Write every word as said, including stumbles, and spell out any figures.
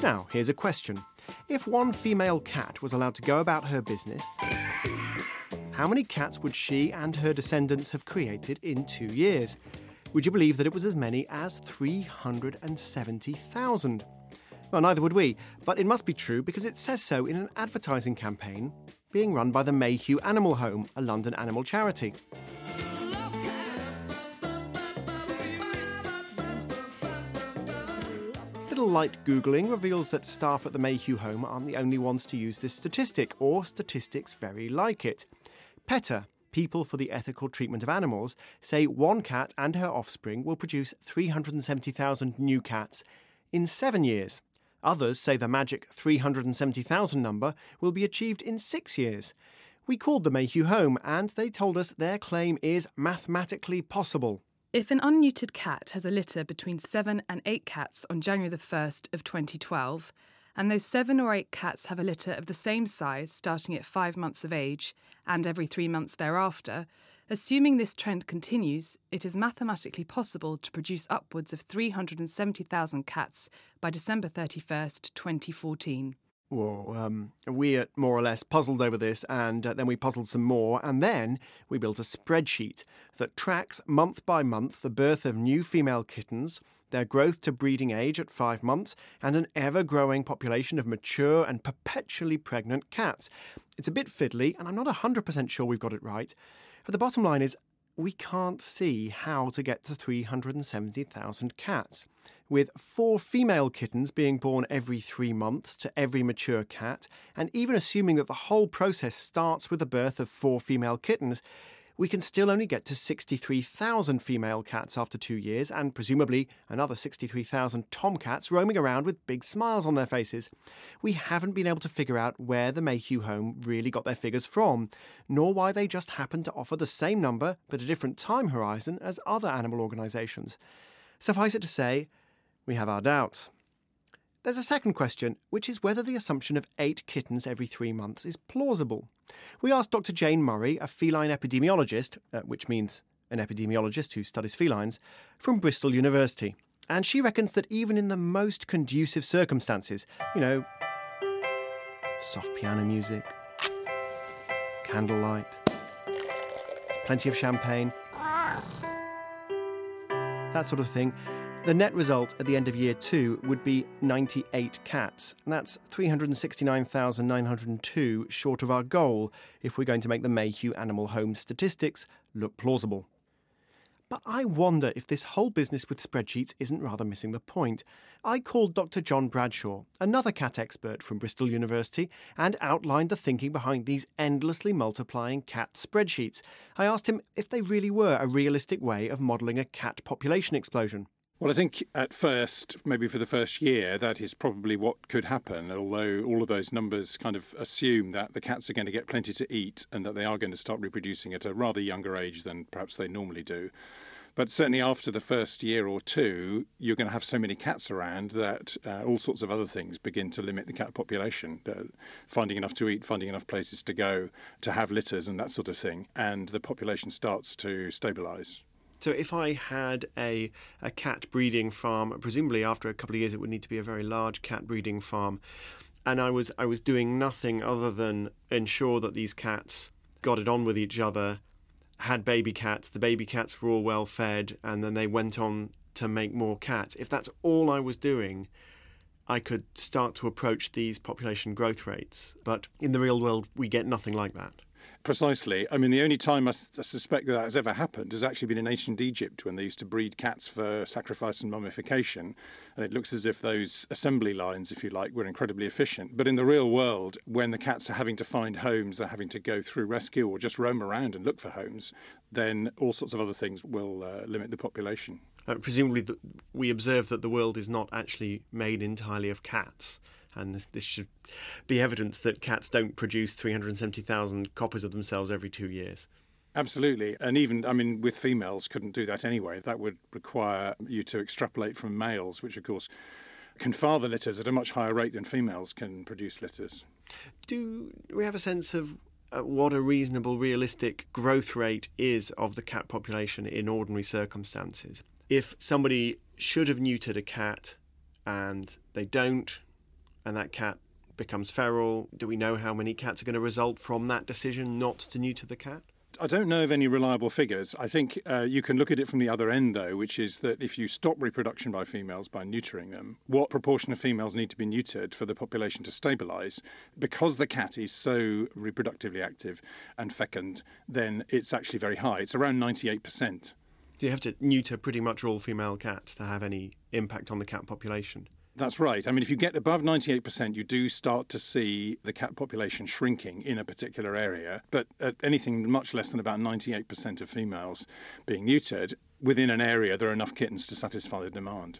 Now, here's a question. If one female cat was allowed to go about her business, how many cats would she and her descendants have created in two years? Would you believe that it was as many as three hundred seventy thousand? Well, neither would we, but it must be true because it says so in an advertising campaign being run by the Mayhew Animal Home, a London animal charity. Little light Googling reveals that staff at the Mayhew Home aren't the only ones to use this statistic, or statistics very like it. PETA, People for the Ethical Treatment of Animals, say one cat and her offspring will produce three hundred seventy thousand new cats in seven years. Others say the magic three hundred seventy thousand number will be achieved in six years. We called the Mayhew Home and they told us their claim is mathematically possible. If an unneutered cat has a litter between seven and eight cats on January the first of twenty twelve, and those seven or eight cats have a litter of the same size starting at five months of age and every three months thereafter, assuming this trend continues, it is mathematically possible to produce upwards of three hundred seventy thousand cats by December thirty-first, twenty fourteen. Well, um, we uh, more or less puzzled over this, and uh, then we puzzled some more, and then we built a spreadsheet that tracks month by month the birth of new female kittens, their growth to breeding age at five months, and an ever-growing population of mature and perpetually pregnant cats. It's a bit fiddly, and I'm not one hundred percent sure we've got it right. But the bottom line is, we can't see how to get to three hundred seventy thousand cats. With four female kittens being born every three months to every mature cat, and even assuming that the whole process starts with the birth of four female kittens, we can still only get to sixty-three thousand female cats after two years, and presumably another sixty-three thousand tomcats roaming around with big smiles on their faces. We haven't been able to figure out where the Mayhew Home really got their figures from, nor why they just happened to offer the same number but a different time horizon as other animal organisations. Suffice it to say, we have our doubts. There's a second question, which is whether the assumption of eight kittens every three months is plausible. We asked Doctor Jane Murray, a feline epidemiologist, uh, which means an epidemiologist who studies felines, from Bristol University. And she reckons that even in the most conducive circumstances, you know, soft piano music, candlelight, plenty of champagne, that sort of thing, the net result at the end of year two would be ninety-eight cats. And that's three hundred sixty-nine thousand nine hundred two short of our goal if we're going to make the Mayhew Animal Home statistics look plausible. But I wonder if this whole business with spreadsheets isn't rather missing the point. I called Doctor John Bradshaw, another cat expert from Bristol University, and outlined the thinking behind these endlessly multiplying cat spreadsheets. I asked him if they really were a realistic way of modelling a cat population explosion. Well, I think at first, maybe for the first year, that is probably what could happen, although all of those numbers kind of assume that the cats are going to get plenty to eat and that they are going to start reproducing at a rather younger age than perhaps they normally do. But certainly after the first year or two, you're going to have so many cats around that uh, all sorts of other things begin to limit the cat population, uh, finding enough to eat, finding enough places to go, to have litters and that sort of thing, and the population starts to stabilise. So if I had a, a cat breeding farm, presumably after a couple of years it would need to be a very large cat breeding farm, and I was I was doing nothing other than ensure that these cats got it on with each other, had baby cats, the baby cats were all well fed, and then they went on to make more cats. If that's all I was doing, I could start to approach these population growth rates. But in the real world, we get nothing like that. Precisely. I mean, the only time I, I suspect that, that has ever happened has actually been in ancient Egypt when they used to breed cats for sacrifice and mummification. And it looks as if those assembly lines, if you like, were incredibly efficient. But in the real world, when the cats are having to find homes, they're having to go through rescue or just roam around and look for homes, then all sorts of other things will uh, limit the population. Uh, presumably, the, we observe that the world is not actually made entirely of cats. And this, this should be evidence that cats don't produce three hundred seventy thousand copies of themselves every two years. Absolutely. And even, I mean, with females, couldn't do that anyway. That would require you to extrapolate from males, which, of course, can father litters at a much higher rate than females can produce litters. Do we have a sense of uh, what a reasonable, realistic growth rate is of the cat population in ordinary circumstances? If somebody should have neutered a cat and they don't, and that cat becomes feral, do we know how many cats are going to result from that decision not to neuter the cat? I don't know of any reliable figures. I think uh, you can look at it from the other end, though, which is that if you stop reproduction by females by neutering them, what proportion of females need to be neutered for the population to stabilise? Because the cat is so reproductively active and fecund, then it's actually very high. It's around ninety-eight percent. Do you have to neuter pretty much all female cats to have any impact on the cat population? That's right. I mean, if you get above ninety-eight percent, you do start to see the cat population shrinking in a particular area. But at anything much less than about ninety-eight percent of females being neutered, within an area, there are enough kittens to satisfy the demand.